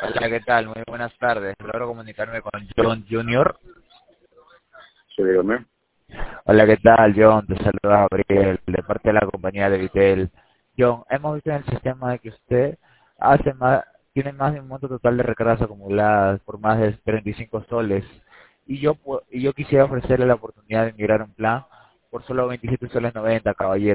Hola, ¿qué tal? Muy buenas tardes. Logro comunicarme con John Junior. Sí, dígame. Hola, ¿qué tal, John? Te saluda Gabriel, de parte de la compañía de Vitel. John, hemos visto en el sistema de que usted hace más, tiene más de un monto total de recargas acumuladas por más de 35 soles. Y yo quisiera ofrecerle la oportunidad de mirar un plan por solo 27 soles 90, caballero.